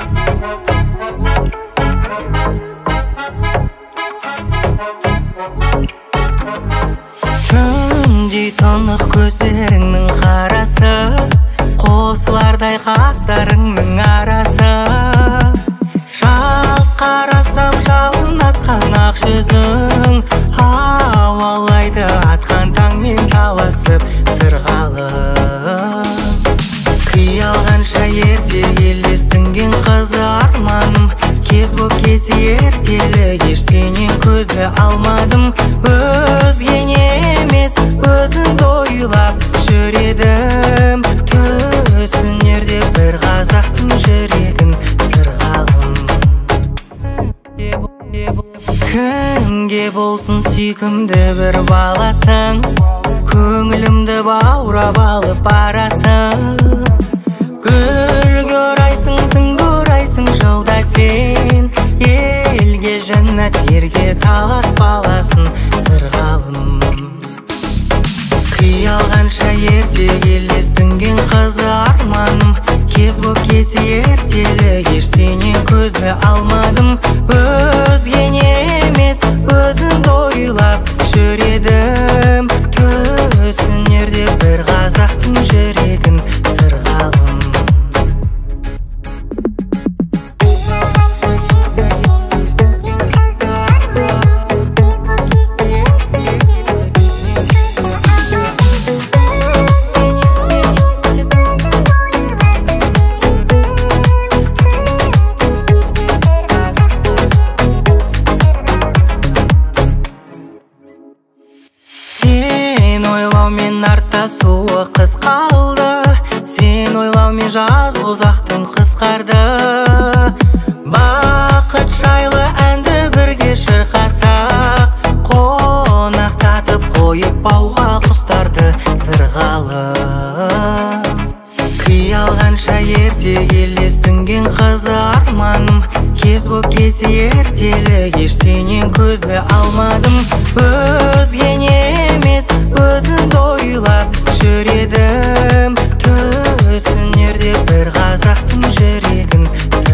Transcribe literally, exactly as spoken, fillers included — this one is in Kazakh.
Күндей тұнық көздеріңнің қарасы, қосылардай қастарыңның арасы. Жал қарасам жалын атқан ақ жүзің, ауалайды атқан таңмен таласып сырғалып. Қиялғанша ерте елес түнген қызы арманым, кез боп кесі ертелі еш сенен көзді алмадым. Өзгене емес өзіңді ойлап жүредім, түсінерде бір қазақтың жүрегін сырғалым. Кімге болсын сүйкімді бір баласың, көңілімді баурап алып барасың. Гүлге орайсың, түнге орайсың жылда сен, елге жәннат ерге талас баласын сырғалым. Қиялғанша ерте елес түнген қызы арманым, кез боп кесі ертелі еш сенен көзді алмадым. Өзгене емес өзіңді ойлап жүредім, түсінерде бір қазақтың жүрегін сырғалым. Суы қыс қалды, сен ойлаумен жаз ұзақтың қысқарды. Бақыт жайлы әнді бірге шырқасақ, қонақтатып қойып бауға құстарды сырғалып. Қиялғанша ерте елес түнген қызы арманым, кез боп кесі ертелі еш сенен көзді алмадым. Өзгене емес өзіңді ойлап жүредім, түсінерде бір қазақтың жүрегін